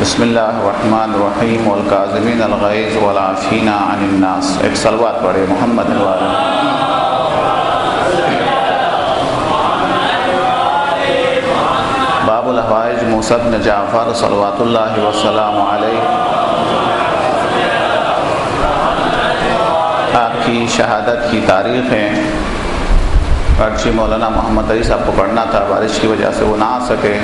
بسم اللہ الرحمن الرحیم والکاظمین الغیظ والعافین عن الناس. ایک صلوات پڑھے محمد والا. باب الحوائج موسیٰ بن جعفر صلوات اللہ وسلام علیہ. آپ کی شہادت کی تاریخ ہے. اگرچہ مولانا محمد علی صاحب کو پڑھنا تھا، بارش کی وجہ سے وہ نہ آ سکے.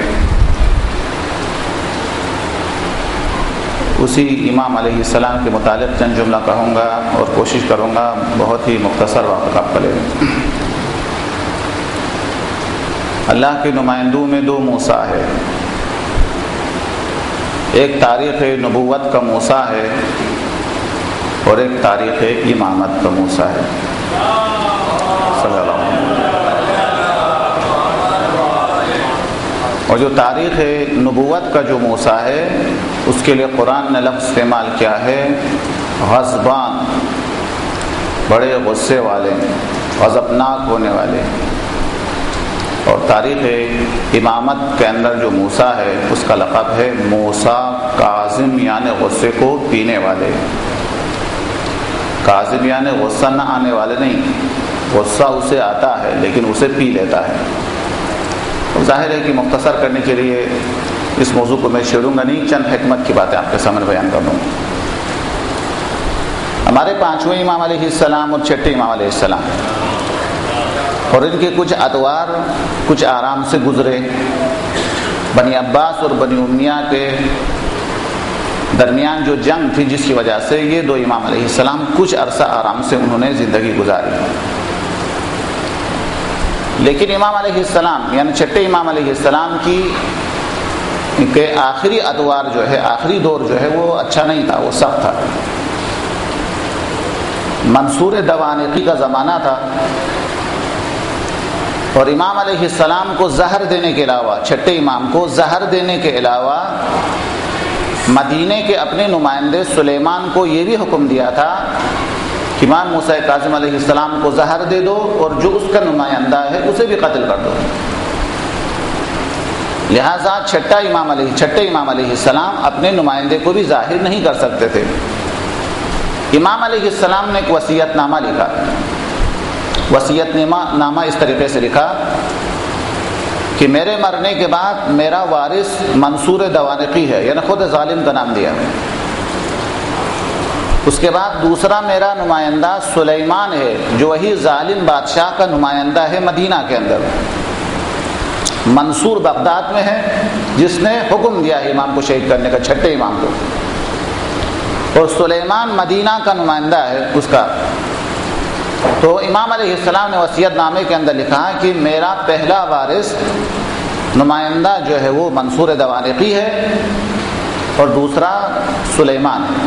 اسی امام علیہ السلام کے متعلق چند جملہ کہوں گا اور کوشش کروں گا بہت ہی مختصر وقت آپ لے. اللہ کے نمائندوں میں دو موسیٰ ہے. ایک تاریخ نبوت کا موسیٰ ہے اور ایک تاریخ امامت کا موسیٰ ہے. صلی اللہ علیہ وسلم. اور جو تاریخ نبوت کا جو موسیٰ ہے اس کے لیے قرآن نے لفظ استعمال کیا ہے غضبان، بڑے غصے والے، غضبناک ہونے والے. اور تاریخ امامت کے اندر جو موسیٰ ہے اس کا لقب ہے موسیٰ کاظم، یعنی غصے کو پینے والے. کاظم یعنی غصہ نہ آنے والے نہیں، غصہ اسے آتا ہے لیکن اسے پی لیتا ہے. ظاہر ہے کہ مختصر کرنے کے لیے اس موضوع کو میں چھیڑوں گا نہیں، چند حکمت کی باتیں آپ کے سامنے بیان کر دوں. ہمارے پانچویں امام علیہ السلام اور چھٹے امام علیہ السلام اور ان کے کچھ ادوار کچھ آرام سے گزرے. بنی عباس اور بنی امیہ کے درمیان جو جنگ تھی جس کی وجہ سے یہ دو امام علیہ السلام کچھ عرصہ آرام سے انہوں نے زندگی گزاری. لیکن امام علیہ السلام یعنی چھٹے امام علیہ السلام کے آخری ادوار جو ہے، آخری دور جو ہے وہ اچھا نہیں تھا، وہ سخت تھا. منصور دوانقی کا زمانہ تھا اور امام علیہ السلام کو زہر دینے کے علاوہ، چھٹے امام کو زہر دینے کے علاوہ مدینے کے اپنے نمائندے سلیمان کو یہ بھی حکم دیا تھا کہ امام موسیٰ کاظم علیہ السلام کو زہر دے دو اور جو اس کا نمائندہ ہے اسے بھی قتل کر دو. لہذا چھٹے امام علیہ السلام اپنے نمائندے کو بھی ظاہر نہیں کر سکتے تھے. امام علیہ السلام نے ایک وصیت نامہ لکھا. وصیت نامہ اس طریقے سے لکھا کہ میرے مرنے کے بعد میرا وارث منصور دوانقی ہے، یعنی خود ظالم کا نام دیا. اس کے بعد دوسرا میرا نمائندہ سلیمان ہے جو وہی ظالم بادشاہ کا نمائندہ ہے مدینہ کے اندر. منصور بغداد میں ہے جس نے حکم دیا ہے امام کو شہید کرنے کا، چھٹے امام کو. اور سلیمان مدینہ کا نمائندہ ہے اس کا. تو امام علیہ السلام نے وصیت نامے کے اندر لکھا کہ میرا پہلا وارث نمائندہ جو ہے وہ منصور دوانقی ہے اور دوسرا سلیمان ہے.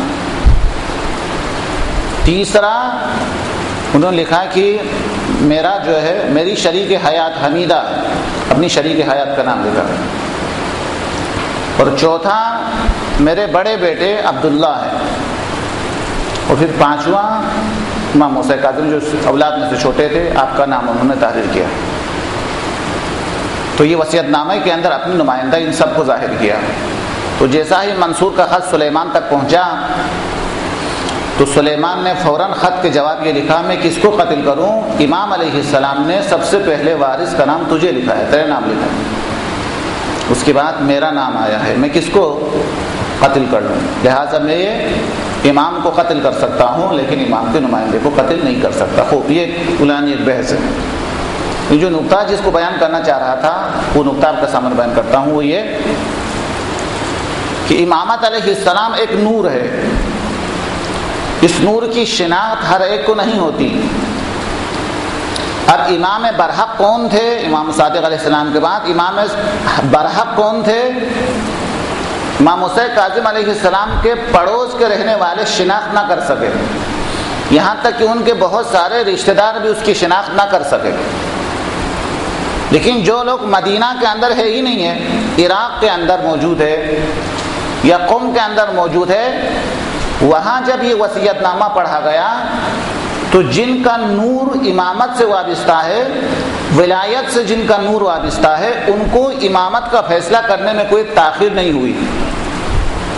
تیسرا انہوں نے لکھا کہ میرا جو ہے میری شریک حیات حمیدہ، اپنی شریک حیات کا نام لکھا. اور چوتھا میرے بڑے بیٹے عبداللہ ہے. اور پھر پانچواں امام موسیٰ کاظم جو اولاد میں سے چھوٹے تھے، آپ کا نام انہوں نے تحریر کیا. تو یہ وصیت نامے کے اندر اپنی نمائندہ ان سب کو ظاہر کیا. تو جیسا ہی منصور کا خط سلیمان تک پہنچا تو سلیمان نے فوراً خط کے جواب یہ لکھا میں کس کو قتل کروں؟ امام علیہ السلام نے سب سے پہلے وارث کا نام تجھے لکھا ہے، تیرے نام لکھا ہے. اس کے بعد میرا نام آیا ہے، میں کس کو قتل کر لوں؟ لہٰذا میں یہ امام کو قتل کر سکتا ہوں لیکن امام کے نمائندے کو قتل نہیں کر سکتا. خوب یہ علانی ایک بحث ہے. یہ جو نقطہ جس کو بیان کرنا چاہ رہا تھا وہ نقطہ آپ کا سامنے بیان کرتا ہوں. وہ یہ کہ امامت علیہ السلام ایک نور ہے. اس نور کی شناخت ہر ایک کو نہیں ہوتی. اب امام برحق کون تھے؟ امام صادق علیہ السلام کے بعد امام برحق کون تھے؟ امام موسیٰ کاظم علیہ السلام کے پڑوس کے رہنے والے شناخت نہ کر سکے، یہاں تک کہ ان کے بہت سارے رشتہ دار بھی اس کی شناخت نہ کر سکے. لیکن جو لوگ مدینہ کے اندر ہے ہی نہیں ہے، عراق کے اندر موجود ہے یا قم کے اندر موجود ہے، وہاں جب یہ وصیت نامہ پڑھا گیا تو جن کا نور امامت سے وابستہ ہے، ولایت سے جن کا نور وابستہ ہے، ان کو امامت کا فیصلہ کرنے میں کوئی تاخیر نہیں ہوئی.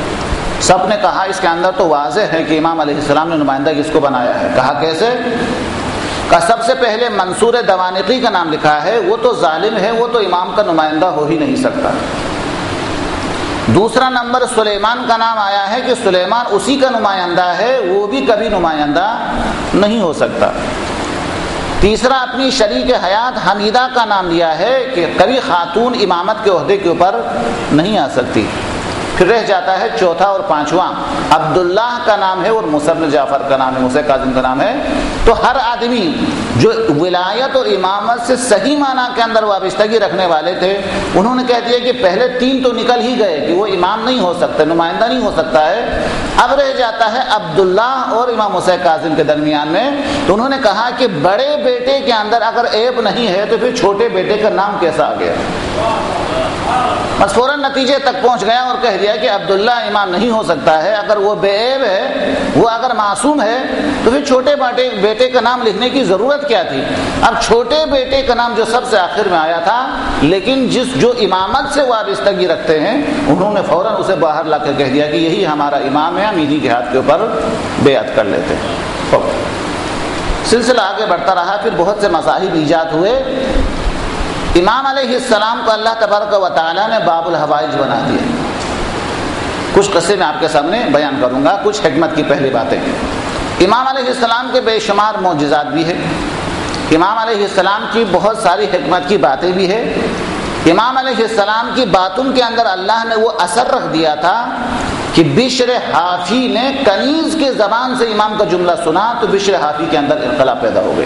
سب نے کہا اس کے اندر تو واضح ہے کہ امام علیہ السلام نے نمائندہ کس کو بنایا ہے. کہا کیسے؟ کہ سب سے پہلے منصور دوانقی کا نام لکھا ہے، وہ تو ظالم ہے، وہ تو امام کا نمائندہ ہو ہی نہیں سکتا. دوسرا نمبر سلیمان کا نام آیا ہے کہ سلیمان اسی کا نمائندہ ہے، وہ بھی کبھی نمائندہ نہیں ہو سکتا. تیسرا اپنی شریک حیات حمیدہ کا نام لیا ہے کہ کبھی خاتون امامت کے عہدے کے اوپر نہیں آ سکتی. پھر رہ جاتا ہے چوتھا اور پانچواں عبداللہ کا نام ہے اور موسیٰ بن جعفر کا نام ہے، موسیٰ کاظم کا نام ہے. تو ہر آدمی جو ولایت اور امامت سے صحیح معنی کے اندر وابستگی رکھنے والے تھے، انہوں نے کہہ دیا کہ پہلے تین تو نکل ہی گئے کہ وہ امام نہیں ہو سکتے، نمائندہ نہیں ہو سکتا ہے. اب رہ جاتا ہے عبداللہ اور امام موسیٰ کاظم کے درمیان میں. تو انہوں نے کہا کہ بڑے بیٹے کے اندر اگر عیب نہیں ہے تو پھر چھوٹے بیٹے کا نام کیسا آ گیا؟ بس فوراً نتیجے تک پہنچ گیا اور کہہ دیا کہ عبداللہ امام نہیں ہو سکتا ہے. اگر وہ بے عیب ہے، وہ اگر معصوم ہے، تو پھر چھوٹے بیٹے کا نام لکھنے کی ضرورت کیا تھی؟ اب چھوٹے بیٹے کا نام جو سب سے آخر میں آیا تھا، لیکن جو امامت سے وابستگی رکھتے ہیں، انہوں نے فوراً اسے باہر لا کر کہہ دیا کہ یہی ہمارا امام ہے، ہم انہی کے ہاتھ کے اوپر بیعت کر لیتے ہیں. سلسلہ آگے بڑھتا رہا. پھر بہت سے مذاہب ایجاد ہوئے. امام علیہ السلام کو اللہ تبارک و تعالیٰ نے باب الحوائج بنا دیا. کچھ قصے میں آپ کے سامنے بیان کروں گا، کچھ حکمت کی پہلی باتیں. امام علیہ السلام کے بے شمار معجزات بھی ہیں، امام علیہ السلام کی بہت ساری حکمت کی باتیں بھی ہیں. امام علیہ السلام کی باتوں کے اندر اللہ نے وہ اثر رکھ دیا تھا کہ بشر حافی نے کنیز کے زبان سے امام کا جملہ سنا تو بشر حافی کے اندر انقلاب پیدا ہو گئے.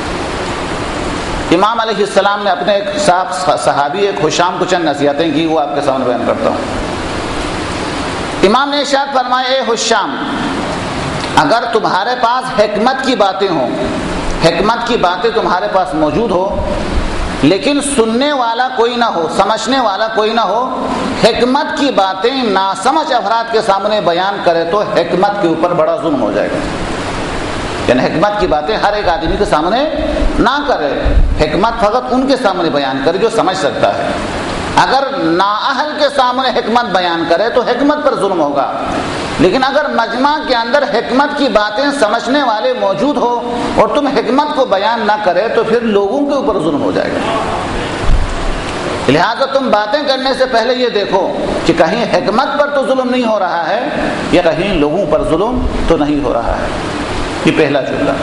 امام علیہ السلام نے اپنے ایک صحابی ایک حشام کو چند نصیحتیں کی، وہ آپ کے سامنے بیان کرتا ہوں. امام نے ارشاد فرمایا، اے حشام، اگر تمہارے پاس حکمت کی باتیں ہوں، حکمت کی باتیں تمہارے پاس موجود ہو، لیکن سننے والا کوئی نہ ہو، سمجھنے والا کوئی نہ ہو، حکمت کی باتیں ناسمجھ افراد کے سامنے بیان کرے تو حکمت کے اوپر بڑا ظلم ہو جائے گا. یعنی حکمت کی باتیں ہر ایک آدمی کے سامنے نہ کرے، حکمت فقط ان کے سامنے بیان کرے جو سمجھ سکتا ہے. اگر نااہل کے سامنے حکمت بیان کرے تو حکمت پر ظلم ہوگا، لیکن اگر مجمع کے اندر حکمت کی باتیں سمجھنے والے موجود ہو اور تم حکمت کو بیان نہ کرے تو پھر لوگوں کے اوپر ظلم ہو جائے گا. لہذا تم باتیں کرنے سے پہلے یہ دیکھو کہ کہیں حکمت پر تو ظلم نہیں ہو رہا ہے یا کہیں لوگوں پر ظلم تو نہیں ہو رہا ہے. یہ پہلا جملہ.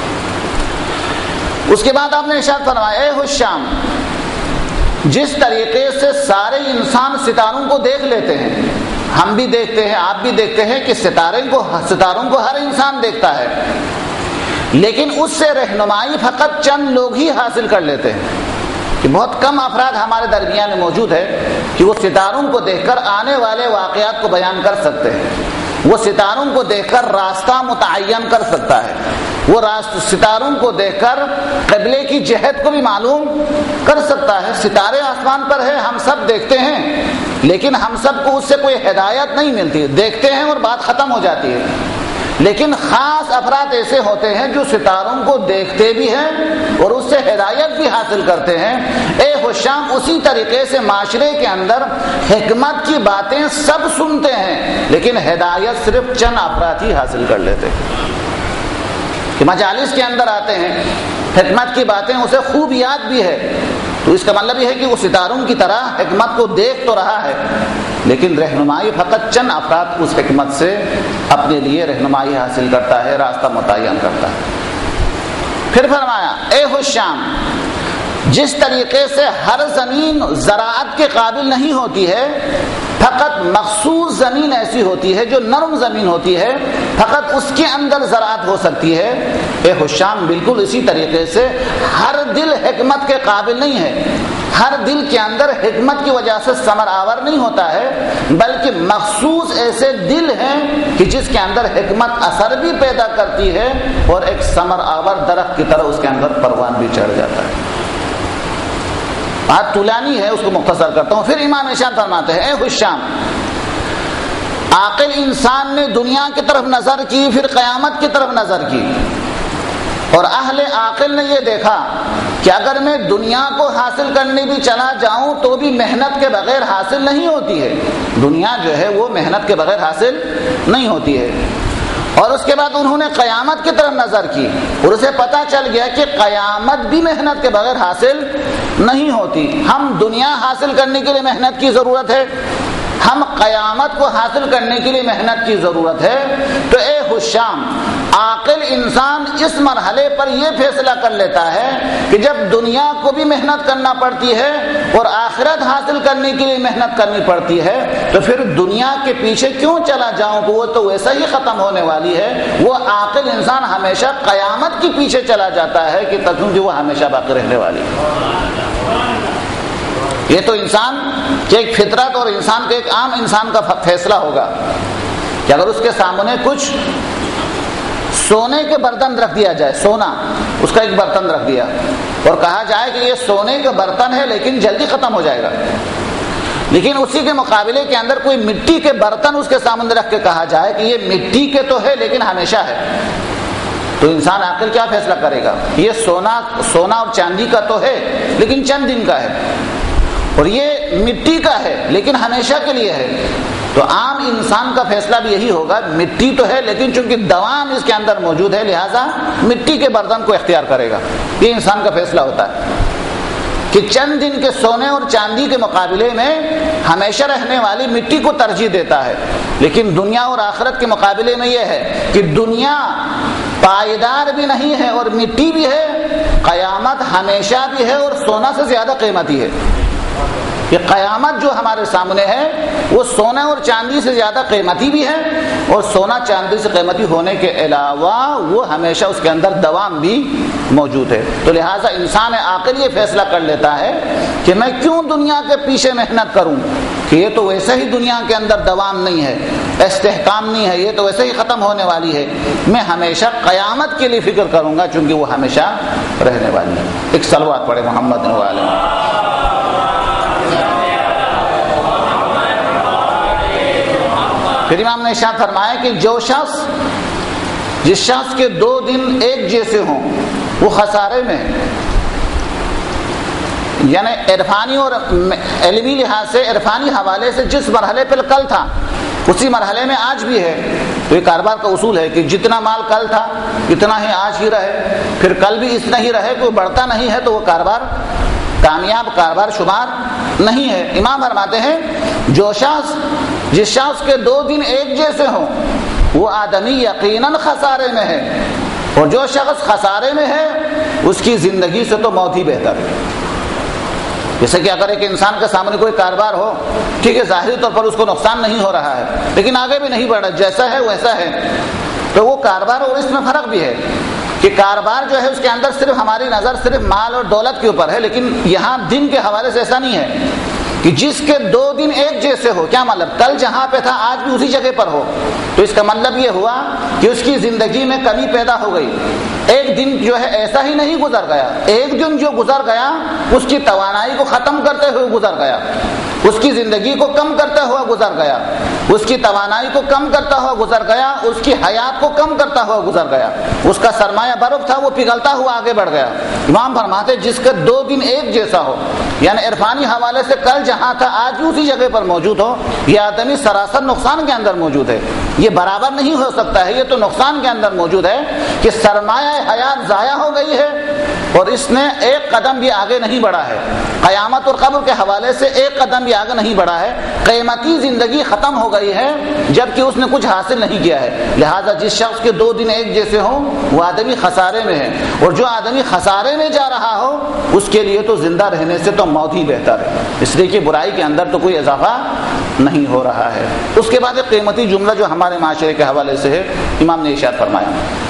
اس کے بعد آپ نے ارشاد فرمایا، اے حشام، جس طریقے سے سارے انسان ستاروں کو دیکھ لیتے ہیں، ہم بھی دیکھتے ہیں، آپ بھی دیکھتے ہیں کہ ستاروں کو ہر انسان دیکھتا ہے، لیکن اس سے رہنمائی فقط چند لوگ ہی حاصل کر لیتے ہیں. کہ بہت کم افراد ہمارے درمیان میں موجود ہے کہ وہ ستاروں کو دیکھ کر آنے والے واقعات کو بیان کر سکتے ہیں. وہ ستاروں کو دیکھ کر راستہ متعین کر سکتا ہے، وہ ستاروں کو دیکھ کر قبلے کی جہت کو بھی معلوم کر سکتا ہے. ستارے آسمان پر ہیں، ہم سب دیکھتے ہیں، لیکن ہم سب کو اس سے کوئی ہدایت نہیں ملتی. دیکھتے ہیں اور بات ختم ہو جاتی ہے. لیکن خاص افراد ایسے ہوتے ہیں جو ستاروں کو دیکھتے بھی ہیں اور اس سے ہدایت بھی حاصل کرتے ہیں. اے حشام، اسی طریقے سے معاشرے کے اندر حکمت کی باتیں سب سنتے ہیں، لیکن ہدایت صرف چند افراد ہی حاصل کر لیتے ہیں. کہ مجالس کے اندر آتے ہیں، حکمت کی باتیں اسے خوب یاد بھی ہے، تو اس کا مطلب یہ ہے کہ وہ ستاروں کی طرح حکمت کو دیکھ تو رہا ہے، لیکن رہنمائی فقط چند افراد اس حکمت سے اپنے لیے رہنمائی حاصل کرتا ہے، راستہ متعین کرتا ہے. پھر فرمایا، اے حشام، جس طریقے سے ہر زمین زراعت کے قابل نہیں ہوتی ہے، فقط مخصوص زمین ایسی ہوتی ہے جو نرم زمین ہوتی ہے، فقط اس کے اندر زراعت ہو سکتی ہے. اے حشام، بالکل اسی طریقے سے ہر دل حکمت کے قابل نہیں ہے. ہر دل کے اندر حکمت کی وجہ سے ثمر آور نہیں ہوتا ہے، بلکہ مخصوص ایسے دل ہیں کہ جس کے اندر حکمت اثر بھی پیدا کرتی ہے اور ایک ثمر آور درخت کی طرح اس کے اندر پروان بھی چڑھ جاتا ہے. بات طولانی ہے، اس کو مختصر کرتا ہوں. پھر امام ارشاد فرماتے ہیں، اے حشام، عاقل انسان نے دنیا کی طرف نظر کی، پھر قیامت کی طرف نظر کی، اور اہل عاقل نے یہ دیکھا کہ اگر میں دنیا کو حاصل کرنے بھی چلا جاؤں تو بھی محنت کے بغیر حاصل نہیں ہوتی ہے. دنیا جو ہے وہ محنت کے بغیر حاصل نہیں ہوتی ہے. اور اس کے بعد انہوں نے قیامت کی طرف نظر کی اور اسے پتہ چل گیا کہ قیامت بھی محنت کے بغیر حاصل نہیں ہوتی. ہم دنیا حاصل کرنے کے لیے محنت کی ضرورت ہے, ہم قیامت کو حاصل کرنے کے لیے محنت کی ضرورت ہے. تو اے حشام, عاقل انسان اس مرحلے پر یہ فیصلہ کر لیتا ہے کہ جب دنیا کو بھی محنت کرنا پڑتی ہے اور آخرت حاصل کرنے کے لیے محنت کرنی پڑتی ہے تو پھر دنیا کے پیچھے کیوں چلا جاؤں, کہ وہ تو ویسا ہی ختم ہونے والی ہے. وہ عاقل انسان ہمیشہ قیامت کے پیچھے چلا جاتا ہے کہ کیونکہ وہ ہمیشہ باقی رہنے والی ہے. یہ تو انسان کہ ایک فطرت اور انسان کے ایک عام انسان کا فیصلہ ہوگا کہ اگر اس کے سامنے کچھ سونے کے برتن رکھ دیا جائے, سونا اس کا ایک برتن رکھ دیا اور کہا جائے کہ یہ سونے کا برتن ہے لیکن جلدی ختم ہو جائے گا, لیکن اسی کے مقابلے کے اندر کوئی مٹی کے برتن اس کے سامنے رکھ کے کہا جائے کہ یہ مٹی کے تو ہے لیکن ہمیشہ ہے, تو انسان عاقل کیا فیصلہ کرے گا؟ یہ سونا اور چاندی کا تو ہے لیکن چند دن کا ہے, اور یہ مٹی کا ہے لیکن ہمیشہ کے لیے ہے. تو عام انسان کا فیصلہ بھی یہی ہوگا, مٹی تو ہے لیکن چونکہ دوام اس کے اندر موجود ہے لہذا مٹی کے برتن کو اختیار کرے گا. یہ انسان کا فیصلہ ہوتا ہے کہ چند دن کے سونے اور چاندی کے مقابلے میں ہمیشہ رہنے والی مٹی کو ترجیح دیتا ہے. لیکن دنیا اور آخرت کے مقابلے میں یہ ہے کہ دنیا پائیدار بھی نہیں ہے اور مٹی بھی ہے, قیامت ہمیشہ بھی ہے اور سونا سے زیادہ قیمتی ہے. یہ قیامت جو ہمارے سامنے ہے وہ سونا اور چاندی سے زیادہ قیمتی بھی ہے, اور سونا چاندی سے قیمتی ہونے کے علاوہ وہ ہمیشہ اس کے اندر دوام بھی موجود ہے. تو لہٰذا انسان عاقل یہ فیصلہ کر لیتا ہے کہ میں کیوں دنیا کے پیچھے محنت کروں, کہ یہ تو ویسے ہی دنیا کے اندر دوام نہیں ہے, استحکام نہیں ہے, یہ تو ویسے ہی ختم ہونے والی ہے. میں ہمیشہ قیامت کے لیے فکر کروں گا چونکہ وہ ہمیشہ رہنے والی ہے. ایک صلوات پڑھے محمد علیہ. پھر امام نے ارشاد فرمایا کہ جس شخص کے 2 دن ایک جیسے ہوں وہ خسارے میں ہے. یعنی عرفانی اور علمی لحاظ سے, عرفانی حوالے سے جس مرحلے پہ کل تھا اسی مرحلے میں آج بھی ہے. تو یہ کاروبار کا اصول ہے کہ جتنا مال کل تھا اتنا ہی آج ہی رہے, پھر کل بھی اتنا ہی رہے. کوئی بڑھتا نہیں ہے تو وہ کاروبار کامیاب کاروبار شمار نہیں ہے. امام فرماتے ہیں جس شخص کے 2 دن ایک جیسے ہوں وہ آدمی یقیناً خسارے میں ہے, اور جو شخص خسارے میں ہے اس کی زندگی سے تو موت ہی بہتر ہے. جیسے کہ اگر ایک انسان کے سامنے کوئی کاروبار ہو, ٹھیک ہے ظاہری طور پر اس کو نقصان نہیں ہو رہا ہے لیکن آگے بھی نہیں بڑھ رہا, جیسا ہے ویسا ہے, تو وہ کاروبار اور اس میں فرق بھی ہے کہ کاروبار جو ہے اس کے اندر صرف ہماری نظر صرف مال اور دولت کے اوپر ہے, لیکن یہاں دن کے حوالے سے ایسا نہیں ہے کہ جس کے 2 دن ایک جیسے ہو. کیا مطلب؟ کل جہاں پہ تھا آج بھی اسی جگہ پر ہو, تو اس کا مطلب یہ ہوا کہ اس کی زندگی میں کمی پیدا ہو گئی. ایک دن جو ہے ایسا ہی نہیں گزر گیا, ایک دن جو گزر گیا اس کی توانائی کو ختم کرتے ہوئے گزر گیا, اس کی زندگی کو کم کرتا ہوا گزر گیا, اس کی توانائی کو کم کرتا ہوا گزر گیا, اس کی حیات کو کم کرتا ہوا گزر گیا, اس کا سرمایہ برف تھا وہ پگھلتا ہوا آگے بڑھ گیا. امام فرماتے جس کا 2 دن ایک جیسا ہو, یعنی عرفانی حوالے سے کل جہاں تھا آج بھی اسی جگہ پر موجود ہو, یہ آدمی سراسر نقصان کے اندر موجود ہے. یہ برابر نہیں ہو سکتا ہے, یہ تو نقصان کے اندر موجود ہے کہ سرمایہ حیات ضائع ہو گئی ہے اور اس نے ایک قدم بھی آگے نہیں بڑھا ہے. قیامت اور قبر کے حوالے سے ایک قدم بھی آگے نہیں بڑھا ہے. قیمتی زندگی ختم ہو گئی ہے جبکہ اس نے کچھ حاصل نہیں کیا ہے. لہذا جس شخص کے 2 دن ایک جیسے ہوں وہ آدمی خسارے میں ہے, اور جو آدمی خسارے میں جا رہا ہو اس کے لیے تو زندہ رہنے سے تو موت ہی بہتر ہے, اس لیے کہ برائی کے اندر تو کوئی اضافہ نہیں ہو رہا ہے. اس کے بعد ایک قیمتی جملہ جو ہمارے معاشرے کے حوالے سے ہے, امام نے ارشاد فرمایا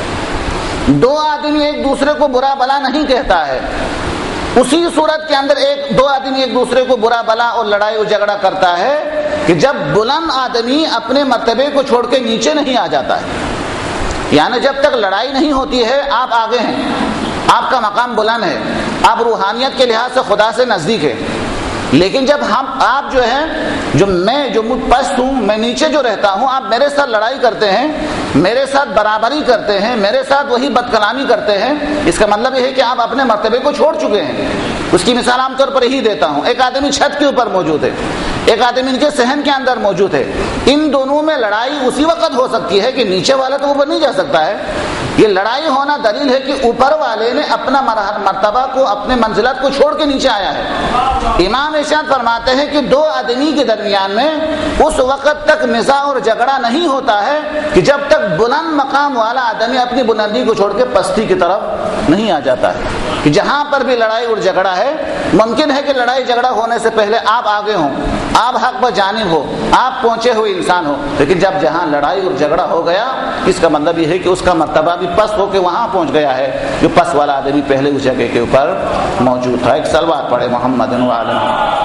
2 آدمی ایک دوسرے کو برا بلا نہیں کہتا ہے, اسی صورت کے اندر 2 آدمی ایک دوسرے کو برا بلا اور لڑائی اور جھگڑا کرتا ہے کہ جب بلند آدمی اپنے مرتبے کو چھوڑ کے نیچے نہیں آ جاتا ہے. یعنی جب تک لڑائی نہیں ہوتی ہے آپ آگے ہیں, آپ کا مقام بلند ہے, آپ روحانیت کے لحاظ سے خدا سے نزدیک ہے, لیکن جب آپ جو ہیں جو میں جو پست ہوں, میں نیچے جو رہتا ہوں, آپ میرے ساتھ لڑائی کرتے ہیں میرے ساتھ برابری کرتے ہیں، میرے ساتھ وہی بد کلامی کرتے ہیں، اس کا مطلب یہ ہے کہ آپ اپنے مرتبے کو چھوڑ چکے ہیں۔ اس کی مثال عام طور پر یہی دیتا ہوں، ایک آدمی چھت کے اوپر موجود ہے، ایک آدمی ان کے صحن کے اندر موجود ہے، ان دونوں میں لڑائی اسی وقت ہو سکتی ہے کہ نیچے والا تو اوپر نہیں جا سکتا ہے۔ یہ لڑائی ہونا دلیل ہے کہ اوپر والے نے اپنا مرتبہ کو، اپنے منزلت کو چھوڑ کے نیچے آیا ہے۔ امام ارشاد فرماتے ہیں کہ دو آدمی کے درمیان میں اس وقت تک نزاع اور جھگڑا نہیں ہوتا ہے کہ جب تک بلند مقام والا آدمی اپنی بلندی کو چھوڑ کے پستی کی طرف نہیں آ جاتا ہے۔ کہ جہاں پر بھی لڑائی اور جھگڑا ہے، ممکن ہے کہ لڑائی جھگڑا ہونے سے پہلے آپ آگے ہوں، آپ حق پر جانب ہو، آپ پہنچے ہوئے انسان ہو، لیکن جب جہاں لڑائی اور جھگڑا ہو گیا، اس کا مطلب یہ ہے کہ اس کا مرتبہ بھی پست ہو کے وہاں پہنچ گیا ہے جو پست والا آدمی پہلے اس جگہ کے اوپر موجود تھا۔ ایک صلوات پڑھے محمد وعلیہ۔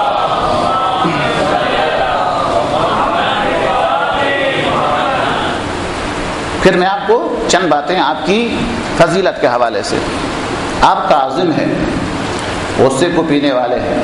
پھر میں آپ کو چند باتیں آپ کی فضیلت کے حوالے سے، آپ کا عازم ہے، غصے کو پینے والے ہیں،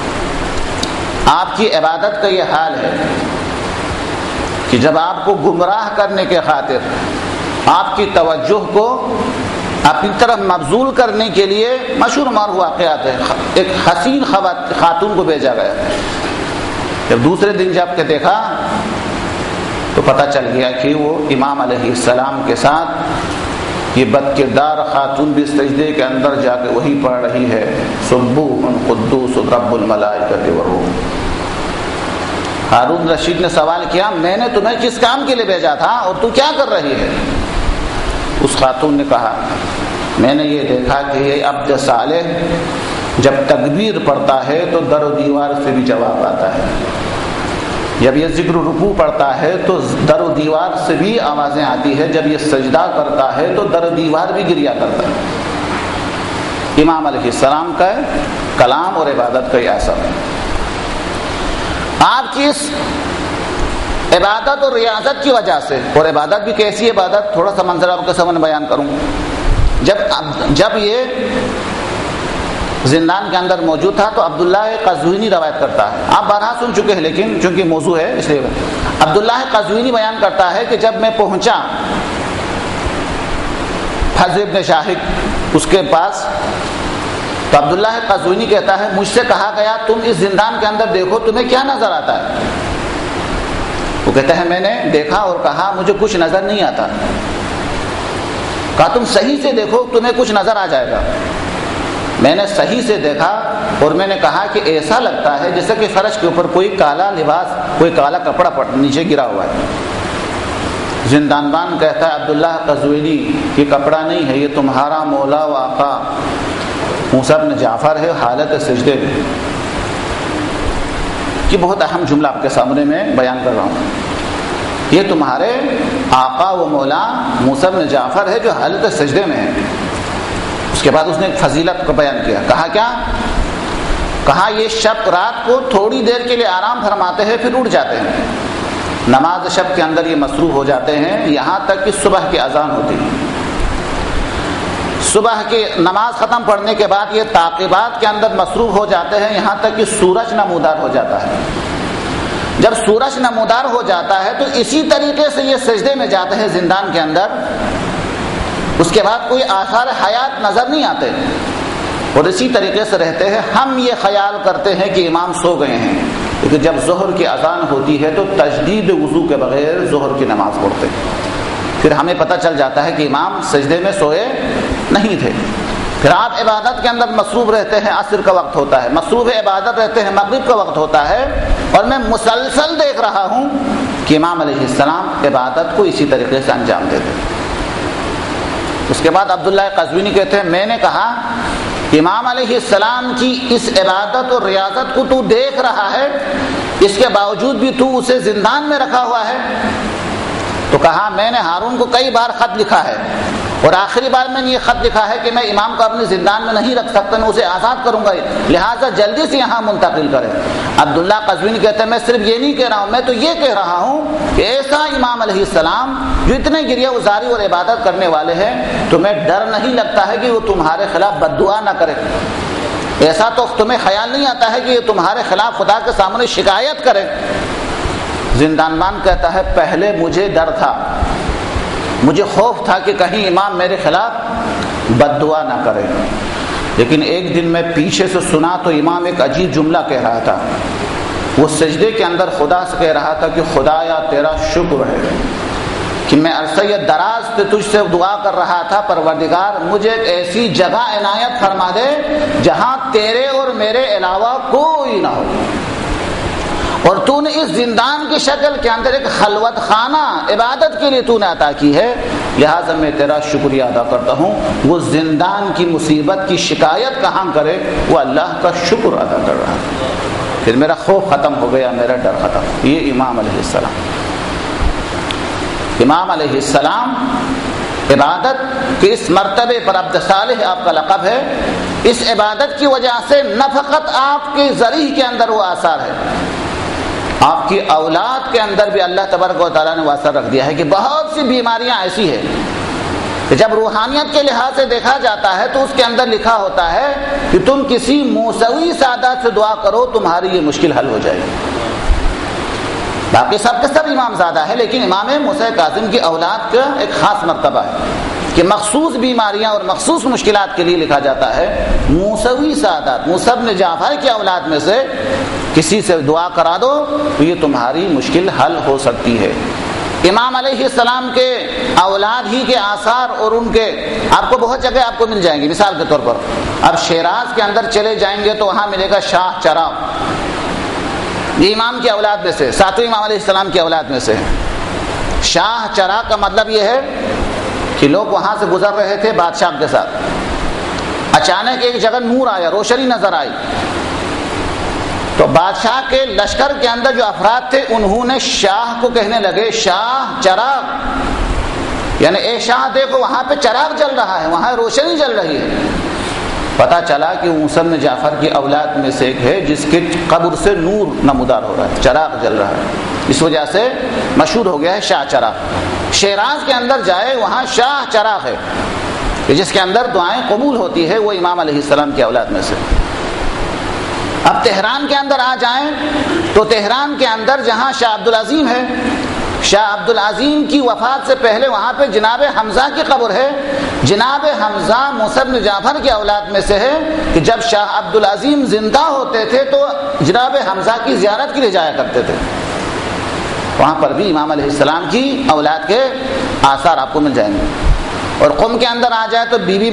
آپ کی عبادت کا یہ حال ہے کہ جب آپ کو گمراہ کرنے کے خاطر آپ کی توجہ کو اپنی طرف مبذول کرنے کے لیے مشہور معروف واقعات ہے۔ ایک حسین خاتون کو بھیجا گیا، جب دوسرے دن جب کہ دیکھا تو پتہ چل گیا کہ وہ امام علیہ السلام کے ساتھ یہ بد کردار خاتون بھی سجدے کے اندر جا کے وہی پڑھ رہی ہے، سبوح قدوس رب الملائکۃ والروح۔ ہارون رشید نے سوال کیا، میں نے تمہیں کس کام کے لیے بھیجا تھا اور تو کیا کر رہی ہے؟ اس خاتون نے کہا، میں نے یہ دیکھا کہ یہ عبد صالح جب تکبیر پڑھتا ہے تو در و دیوار سے بھی جواب آتا ہے، جب یہ ذکر رکوع پڑھتا ہے تو در و دیوار سے بھی آوازیں آتی ہے، جب یہ سجدہ کرتا ہے تو در و دیوار بھی گریا کرتا ہے۔ امام علیہ السلام کا کلام اور عبادت کا یہ اثر ہے۔ آپ کی اس عبادت اور ریاضت کی وجہ سے، اور عبادت بھی کیسی عبادت، تھوڑا سا منظر آپ کے سامنے بیان کروں۔ جب یہ زندان کے اندر موجود تھا تو عبداللہ قزوینی روایت کرتا ہے، آپ بارہا سن چکے ہیں لیکن چونکہ موضوع ہے اس لیے عبداللہ قزوینی بیان کرتا ہے کہ جب میں پہنچا فضل ابن شاہد اس کے پاس تو عبداللہ قزوینی کہتا ہے، مجھ سے کہا گیا تم اس زندان کے اندر دیکھو تمہیں کیا نظر آتا ہے؟ وہ کہتا ہے میں نے دیکھا اور کہا مجھے کچھ نظر نہیں آتا۔ کہا تم صحیح سے دیکھو تمہیں کچھ نظر آ جائے گا۔ میں نے صحیح سے دیکھا اور میں نے کہا کہ ایسا لگتا ہے جیسے کہ فرش کے اوپر کوئی کالا لباس، کوئی کالا کپڑا نیچے گرا ہوا ہے۔ زندانبان کہتا ہے عبداللہ قزوینی یہ کپڑا نہیں ہے، یہ تمہارا مولا و آقا موسیٰ بن جعفر ہے حالت سجدے میں۔ یہ بہت اہم جملہ آپ کے سامنے میں بیان کر رہا ہوں، یہ تمہارے آقا و مولا موسیٰ بن جعفر ہے جو حالت سجدے میں ہے۔ اس کے بعد اس نے ایک فضیلت کو بیان کیا، کہا کیا؟ کہا یہ شب رات کو تھوڑی دیر کے لیے آرام فرماتے ہیں پھر اٹھ جاتے ہیں، نماز شب کے اندر یہ مصروف ہو جاتے ہیں یہاں تک کہ صبح کی اذان ہوتی ہے۔ صبح کی نماز ختم پڑھنے کے بعد یہ تعقیبات کے اندر مصروف ہو جاتے ہیں یہاں تک کہ سورج نمودار ہو جاتا ہے۔ جب سورج نمودار ہو جاتا ہے تو اسی طریقے سے یہ سجدے میں جاتے ہیں زندان کے اندر، اس کے بعد کوئی آثار حیات نظر نہیں آتے اور اسی طریقے سے رہتے ہیں۔ ہم یہ خیال کرتے ہیں کہ امام سو گئے ہیں، لیکن جب ظہر کی اذان ہوتی ہے تو تجدید وضو کے بغیر ظہر کی نماز پڑھتے ہیں، پھر ہمیں پتہ چل جاتا ہے کہ امام سجدے میں سوئے نہیں تھے۔ پھر آپ عبادت کے اندر مصروف رہتے ہیں، عصر کا وقت ہوتا ہے، مصروف عبادت رہتے ہیں، مغرب کا وقت ہوتا ہے، اور میں مسلسل دیکھ رہا ہوں کہ امام علیہ السلام عبادت کو اسی طریقے سے انجام دیتے ہیں۔ اس کے بعد عبداللہ قزوینی کہتے ہیں میں نے کہا امام علیہ السلام کی اس عبادت اور ریاضت کو تو دیکھ رہا ہے، اس کے باوجود بھی تو اسے زندان میں رکھا ہوا ہے؟ تو کہا میں نے ہارون کو کئی بار خط لکھا ہے اور آخری بار میں نے یہ خط لکھا ہے کہ میں امام کو اپنے زندان میں نہیں رکھ سکتا، میں اسے آزاد کروں گا، لہٰذا جلدی سے یہاں منتقل کریں۔ عبداللہ قزوینی کہتے ہیں میں صرف یہ نہیں کہہ رہا ہوں، میں تو یہ کہہ رہا ہوں کہ ایسا امام علیہ السلام جو اتنے گریہ گزاری اور عبادت کرنے والے ہیں، تمہیں ڈر نہیں لگتا ہے کہ وہ تمہارے خلاف بد دعا نہ کرے؟ ایسا تو تمہیں خیال نہیں آتا ہے کہ یہ تمہارے خلاف خدا کے سامنے شکایت کرے؟ زندانبان کہتا ہے پہلے مجھے ڈر تھا، مجھے خوف تھا کہ کہیں امام میرے خلاف بد دعا نہ کرے. لیکن ایک دن میں پیچھے سے سنا تو امام ایک عجیب جملہ کہہ رہا تھا. وہ سجدے کے اندر خدا سے کہہ رہا تھا کہ خدایا تیرا شکر ہے کہ میں عرصہ دراز سے تجھ سے دعا کر رہا تھا، پروردگار مجھے ایک ایسی جگہ عنایت فرما دے جہاں تیرے اور میرے علاوہ کوئی نہ ہو، اور تو نے اس زندان کی شکل کے اندر ایک خلوت خانہ عبادت کے لیے تو نے عطا کی ہے، لہٰذا میں تیرا شکریہ ادا کرتا ہوں. وہ زندان کی مصیبت کی شکایت کہاں کرے، وہ اللہ کا شکر ادا کر رہا ہے. پھر میرا خوف ختم ہو گیا، میرا ڈر ختم. یہ امام علیہ السلام. امام علیہ السلام عبادت کے اس مرتبے پر عبد صالح آپ کا لقب ہے. اس عبادت کی وجہ سے نہ فقط آپ کے ذریعہ کے اندر وہ آثار ہے، آپ کی اولاد کے اندر بھی اللہ تبارک و تعالیٰ نے وہ اثر رکھ دیا ہے کہ بہت سی بیماریاں ایسی ہیں کہ جب روحانیت کے لحاظ سے دیکھا جاتا ہے تو اس کے اندر لکھا ہوتا ہے کہ تم کسی موسوی سادات سے دعا کرو تمہاری یہ مشکل حل ہو جائے گی. باقی سب کے سب امام زادہ ہے، لیکن امام موسیٰ کاظم کی اولاد کا ایک خاص مرتبہ ہے کہ مخصوص بیماریاں اور مخصوص مشکلات کے لیے لکھا جاتا ہے موسوی سادات. موسیٰ بن جعفر کی اولاد میں سے کسی سے دعا کرا دو تو یہ تمہاری مشکل حل ہو سکتی ہے. امام علیہ السلام کے اولاد ہی کے آثار اور ان کے آپ کو بہت جگہ آپ کو مل جائیں گے. مثال کے طور پر اب شیراز کے اندر چلے جائیں گے تو وہاں ملے گا شاہ چراغ، یہ امام کی اولاد میں سے، ساتویں امام علیہ السلام کی اولاد میں سے. شاہ چراغ کا مطلب یہ ہے کہ لوگ وہاں سے گزر رہے تھے بادشاہ کے ساتھ، اچانک ایک جگہ نور آیا، روشنی نظر آئی، تو بادشاہ کے لشکر کے اندر جو افراد تھے انہوں نے شاہ کو کہنے لگے شاہ چراغ، یعنی اے شاہ دیکھو وہاں پہ چراغ جل رہا ہے، وہاں روشنی جل رہی ہے. پتا چلا کہ موسیٰ بن جعفر کی اولاد میں سے ایک ہے جس کے قبر سے نور نمودار ہو رہا ہے، چراغ جل رہا ہے. اس وجہ سے مشہور ہو گیا ہے شاہ چراغ. شیراز کے اندر جائے وہاں شاہ چراغ ہے جس کے اندر دعائیں قبول ہوتی ہے، وہ امام علیہ السلام کی اولاد میں سے. اب تہران کے اندر آ جائیں تو تہران کے اندر جہاں شاہ عبدالعظیم ہے، شاہ عبدالعظیم کی وفات سے پہلے وہاں پہ جناب حمزہ کی قبر ہے. جناب حمزہ موسیٰ بن جعفر کی اولاد میں سے ہے کہ جب شاہ عبدالعظیم زندہ ہوتے تھے تو جناب حمزہ کی زیارت کے لیے جایا کرتے تھے. وہاں پر بھی امام علیہ السلام کی اولاد کے آثار آپ کو مل جائیں گے. اور قوم کے اندر آ جائے تو بی بی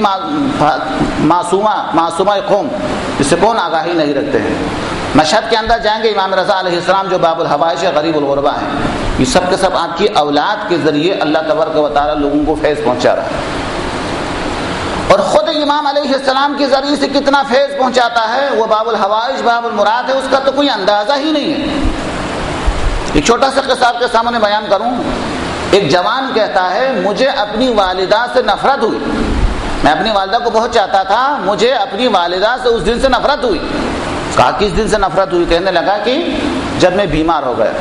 معصومہ قوم، اس سے کون آگاہی نہیں رکھتے ہیں. مشہد کے اندر جائیں گے امام رضا علیہ السلام جو باب الحوائج غریب الغربا ہیں. یہ سب کے سب آپ کی اولاد کے ذریعے اللہ تبارک و تعالیٰ لوگوں کو فیض پہنچا رہا ہے. اور خود امام علیہ السلام کے ذریعے سے کتنا فیض پہنچاتا ہے وہ باب الحوائج باب المراد ہے، اس کا تو کوئی اندازہ ہی نہیں ہے. ایک چھوٹا سا قصہ آپ کے سامنے بیان کروں. ایک جوان کہتا ہے مجھے اپنی والدہ سے نفرت ہوئی، میں اپنی والدہ کو بہت چاہتا تھا، مجھے اپنی والدہ سے اس دن سے نفرت ہوئی. کہا کس دن سے نفرت ہوئی؟ کہنے لگا کہ جب میں بیمار ہو گیا،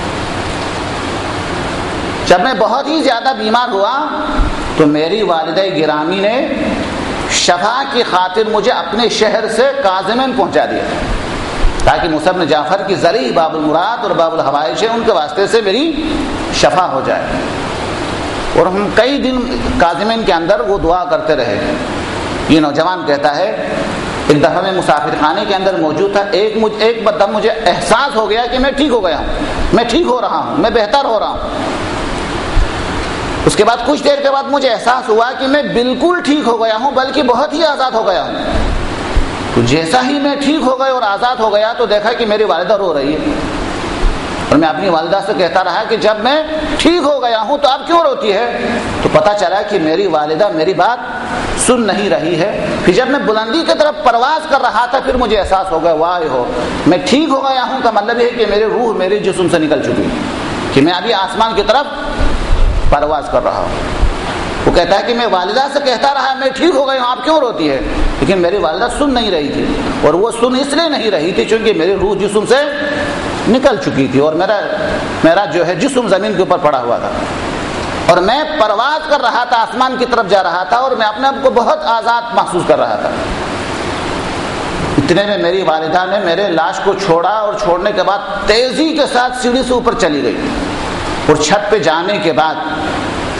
جب میں بہت ہی زیادہ بیمار ہوا تو میری والدہ گرامی نے شفا کی خاطر مجھے اپنے شہر سے کاظمین پہنچا دیا تاکہ موسیٰ بن جعفر کی ذریعہ باب المراد اور باب الحوائج ان کے واسطے سے میری شفا ہو جائے. اور ہم کئی دن کاظمین کے اندر وہ دعا کرتے رہے. یہ نوجوان کہتا ہے ایک دفعہ میں مسافر خانے کے اندر موجود تھا، ایک دم مجھے احساس ہو گیا کہ میں ٹھیک ہو گیا ہوں، میں ٹھیک ہو رہا ہوں، میں بہتر ہو رہا ہوں. اس کے بعد کچھ دیر کے بعد مجھے احساس ہوا کہ میں بالکل ٹھیک ہو گیا ہوں، بلکہ بہت ہی آزاد ہو گیا ہوں. تو جیسا ہی میں ٹھیک ہو گیا اور آزاد ہو گیا تو دیکھا کہ میری والدہ رو رہی ہے. اور میں اپنی والدہ سے کہتا رہا کہ جب میں ٹھیک ہو گیا ہوں تو اب کیوں روتی ہے؟ تو پتہ چلا کہ میری والدہ میری بات سن نہیں رہی ہے. پھر جب میں بلندی کی طرف پرواز کر رہا تھا پھر مجھے احساس ہو گیا واہ ہو میں ٹھیک ہو گیا ہوں کا مطلب یہ ہے کہ میری روح میرے جسم سے نکل چکی کہ میں ابھی آسمان کی طرف پرواز کر رہا ہوں. وہ کہتا ہے کہ میں والدہ سے کہتا رہا میں ٹھیک ہو گئی ہوں، آپ کیوں روتی ہے؟ لیکن میری والدہ سن نہیں رہی تھی، اور وہ سن اس لیے نہیں رہی تھی چونکہ میری روح جسم سے نکل چکی تھی اور میرا جو ہے جسم زمین کے اوپر پڑا ہوا تھا اور میں پرواز کر رہا تھا، آسمان کی طرف جا رہا تھا اور میں اپنے آپ کو بہت آزاد محسوس کر رہا تھا. اتنے میں میری والدہ نے میرے لاش کو چھوڑا اور چھوڑنے کے بعد تیزی کے ساتھ سیڑھی سے اوپر چلی گئی اور چھت پہ جانے کے بعد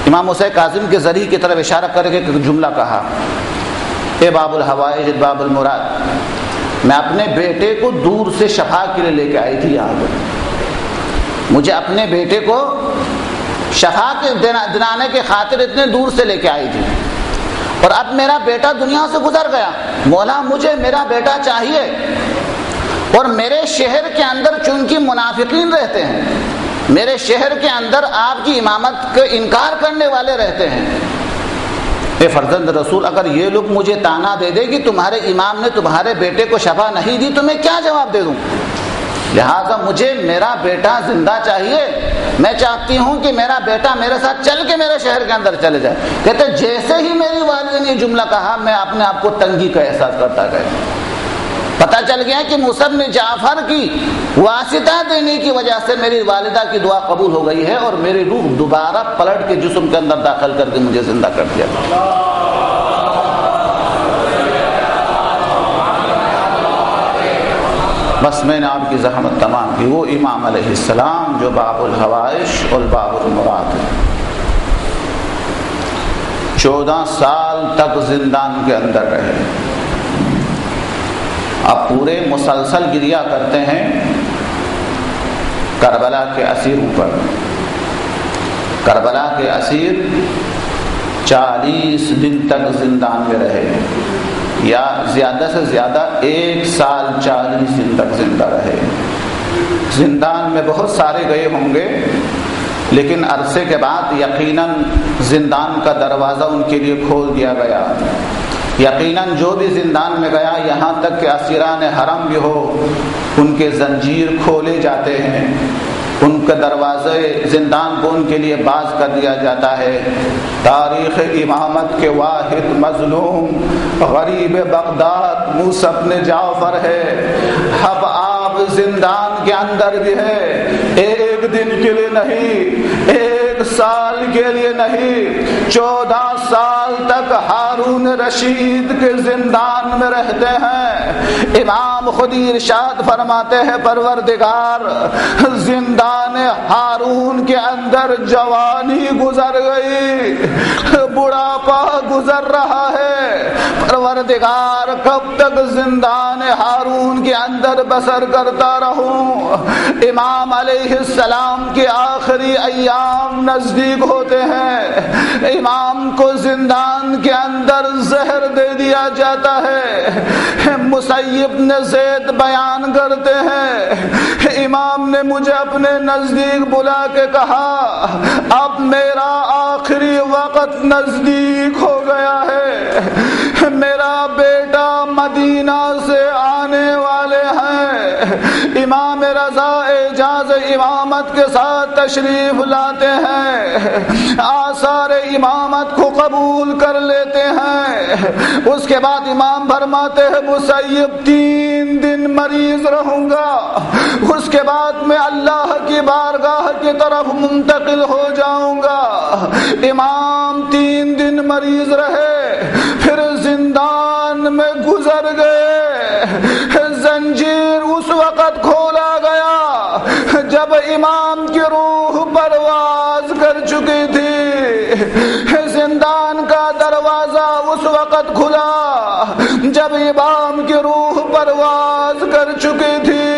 امام حسین کاظم کے ذریعے کی طرف اشارہ کر کے ایک جملہ کہا، اے باب الحوائج باب المراد، میں اپنے بیٹے کو دور سے شفا کے لیے لے کے آئی تھی یہاں پر، مجھے اپنے بیٹے کو شفا کے دلانے کے خاطر اتنے دور سے لے کے آئی تھی، اور اب میرا بیٹا دنیا سے گزر گیا، مولا مجھے میرا بیٹا چاہیے، اور میرے شہر کے اندر چونکہ منافقین رہتے ہیں، میرے شہر کے اندر آپ کی امامت کا انکار کرنے والے رہتے ہیں، اے فرزند رسول اگر یہ لوگ مجھے تانا دے دے کہ تمہارے امام نے تمہارے بیٹے کو شفا نہیں دی تو میں کیا جواب دے دوں، لہذا مجھے میرا بیٹا زندہ چاہیے، میں چاہتی ہوں کہ میرا بیٹا میرے ساتھ چل کے میرے شہر کے اندر چلے جائے۔ کہتے جیسے ہی میری والدہ نے یہ جملہ کہا میں اپنے آپ کو تنگی کا احساس کرتا گیا، پتہ چل گیا کہ موسی بن جعفر کی واسطہ دینے کی وجہ سے میری والدہ کی دعا قبول ہو گئی ہے، اور میری روح دوبارہ پلٹ کے جسم کے اندر داخل کر کے مجھے زندہ کر دیا۔ بس میں نے آپ کی زحمت تمام کی، وہ امام علیہ السلام جو باب الحوائج اور باب المراد ہے، 14 سال تک زندان کے اندر رہے، اب پورے مسلسل گریا کرتے ہیں کربلا کے اسیروں پر۔ کربلا کے اسیر 40 دن تک زندان میں رہے، یا زیادہ سے زیادہ 1 سال 40 دن تک زندہ رہے۔ زندان میں بہت سارے گئے ہوں گے، لیکن عرصے کے بعد یقیناً زندان کا دروازہ ان کے لیے کھول دیا گیا۔ یقیناً جو بھی زندان میں گیا، یہاں تک کہ اسیران حرم بھی ہو، ان کے زنجیر کھولے جاتے ہیں، ان کے دروازے زندان کو ان کے لیے باز کر دیا جاتا ہے۔ تاریخ امامت کے واحد مظلوم غریب بغداد موسی بن جعفر ہے، اب آپ زندان کے اندر بھی ہے، 1 دن کے لیے نہیں، 1 سال کے لیے نہیں، 14 سال تک ہارون رشید کے زندان میں رہتے ہیں۔ امام خود ارشاد فرماتے ہیں پروردگار زندان ہارون کے اندر جوانی گزر گئی، بڑھاپا گزر رہا ہے، پروردگار کب تک زندان ہارون کے اندر بسر کرتا رہوں۔ امام علیہ السلام کے آخری ایام نزدیک ہوتے ہیں، امام کو زندان کے اندر زہر دے دیا جاتا ہے۔ مسیب نے زید بیان کرتے ہیں امام نے مجھے اپنے نزدیک بلا کے کہا اب میرا آخری وقت نزدیک ہو گیا ہے، میرا بیٹا مدینہ سے آنے والے ہیں۔ امام رضا اعجاز امامت کے ساتھ تشریف لاتے ہیں، آثار امامت کو قبول کر لیتے ہیں۔ اس کے بعد امام فرماتے ہیں مسیب 3 دن مریض رہوں گا، اس کے بعد میں اللہ کی بارگاہ کی طرف منتقل ہو جاؤں گا۔ امام 3 دن مریض رہے، پھر زندان میں گزر گئے۔ زنجیر اس وقت کھولا گیا جب امام کی روح پرواز کر چکی تھی، زندان کا دروازہ اس وقت کھلا جب امام کی روح پرواز کر چکی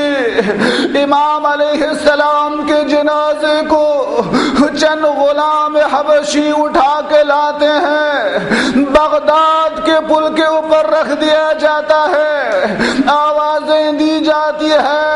تھی۔ امام علیہ السلام کے جنازے کو چند غلام حبشی اٹھا کے لاتے ہیں، بغداد کے پل کے اوپر رکھ دیا جاتا ہے، آوازیں دی جاتی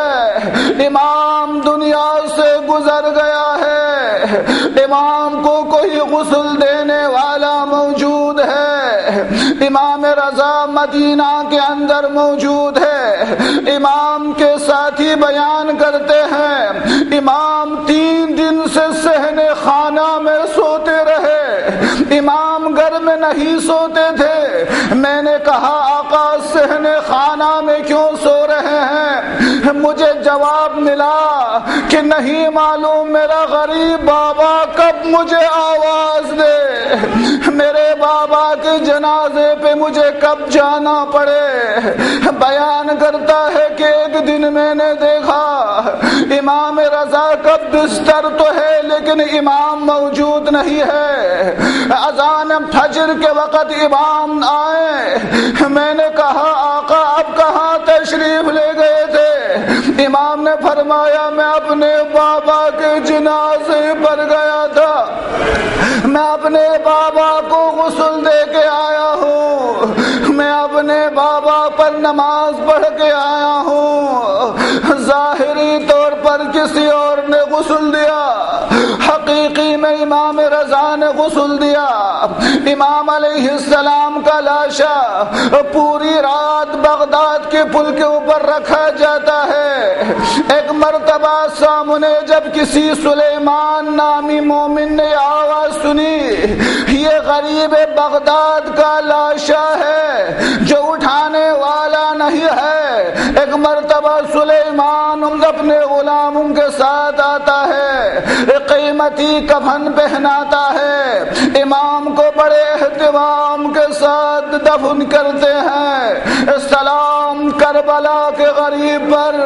ہے امام دنیا سے گزر گیا ہے، امام کو کوئی غسل دینے والا موجود ہے، امام رضا مدینہ کے اندر موجود ہے۔ امام کے ساتھی بیان کرتے ہیں امام 3 دن سے صحن خانہ میں سوتے رہے، امام گھر میں نہیں سوتے تھے۔ میں نے کہا آقا صحن خانہ میں کیوں سو رہے ہیں؟ مجھے جواب ملا کہ نہیں معلوم میرا غریب بابا کب مجھے آواز دے، میرے بابا کے جنازے پہ مجھے کب جانا پڑے۔ بیان کرتا ہے کہ ایک دن میں نے دیکھا امام رضا کا بستر تو ہے لیکن امام موجود نہیں ہے۔ اذان فجر کے وقت امام آئے، میں نے کہا آقا اب کہاں تشریف لے گئے تھے؟ امام نے فرمایا میں اپنے بابا کے جنازے پر گیا تھا، میں اپنے بابا کو غسل دے کے آیا ہوں، میں اپنے بابا پر نماز پڑھ کے آیا ہوں۔ ظاہری طور پر کسی اور نے غسل دیا، حقیقی میں امام رضا نے غسل دیا۔ امام علیہ السلام کا لاشا پوری رات بغداد کے پل کے اوپر رکھا جاتا ہے۔ ایک مرتبہ سامنے جب کسی سلیمان نامی مومن نے آواز سنی یہ غریب بغداد کا لاشا ہے جو اٹھانے والا نہیں ہے، ایک مرتبہ سلیمان اپنے غلاموں کے ساتھ آتا ہے، قیمتی کفن پہناتا ہے، امام کو بڑے اہتمام کے ساتھ دفن کرتے ہیں۔ سلام کربلا کے غریب پر،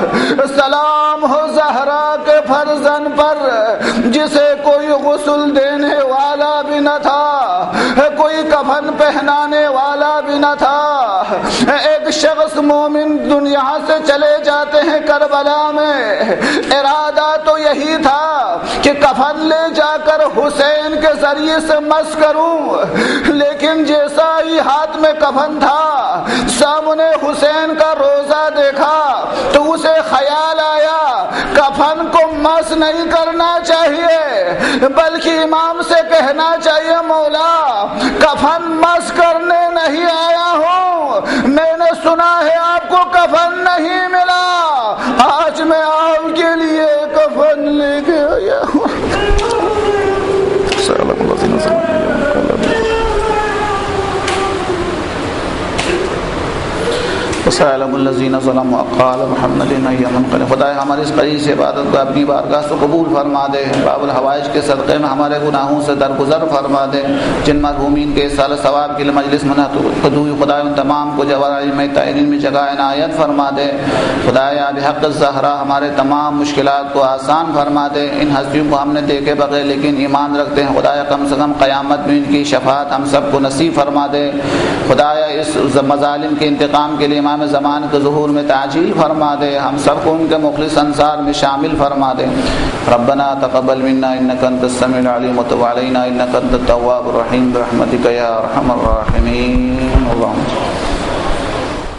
سلام ہو زہرا کے فرزند پر جسے کوئی غسل دینے والا بھی نہ تھا، کوئی کفن پہنانے والا بھی نہ تھا۔ ایک شخص مومن دنیا سے چلے جاتے ہیں کربلا میں، ارادہ تو یہی تھا کہ کفن لے جا کر حسین کے ذریعے سے مس کروں، لیکن جیسا ہی ہاتھ میں کفن تھا سامنے حسین کا روزہ دیکھا تو اسے خیال آیا کفن کو مس نہیں کرنا چاہیے بلکہ امام سے کہنا چاہیے مولا کفن مس کرنے نہیں آیا ہوں، میں نے سنا ہے آپ کو کفن نہیں ملا، آج میں آپ کے لیے کفن لے کے آیا ہوں۔ وسلم الذین ظلموا قال محمد خدا ہماری اس قریب سے عبادت کو اپنی بارگاہ سے قبول فرما دے، باب الحوائج کے صدقے میں ہمارے گناہوں سے درگزر فرما دے، جن مرحومین کے سال ثواب کے لیے مجلس منعقد ہوئی خدا ان تمام کو جوارح میں تعین میں جگہ عنایت فرما دے، خدایا بحق الزہرا ہمارے تمام مشکلات کو آسان فرما دے۔ ان ہستیوں کو ہم نے دیکھے بغیر لیکن ایمان رکھتے ہیں، خدایا کم سے کم قیامت میں ان کی شفاعت ہم سب کو نصیب فرما دے، خدایا اس مظالم کے انتقام کے لیے امام زمان کے ظہور میں تعجیل فرما دے، ہم سب کو ان کے مخلص انصار میں شامل فرما دے۔ ربنا تقبل منا انك انت السميع العليم وتب علينا انك انت التواب الرحيم برحمتك يا ارحم الراحمين۔ اللهم